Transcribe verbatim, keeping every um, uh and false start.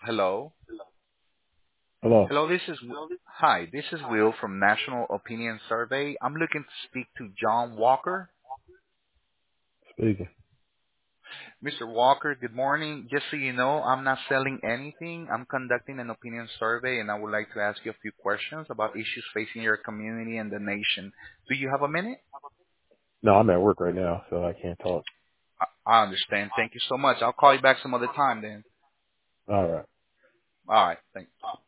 Hello. Hello. Hello, this is Hi, this is Will from National Opinion Survey. I'm looking to speak to John Walker. Speaking. Mister Walker, good morning. Just so you know, I'm not selling anything. I'm conducting an opinion survey and I would like to ask you a few questions about issues facing your community and the nation. Do you have a minute? No, I'm at work right now, so I can't talk. I I understand. Thank you so much. I'll call you back some other time then. All right. All right. Thanks.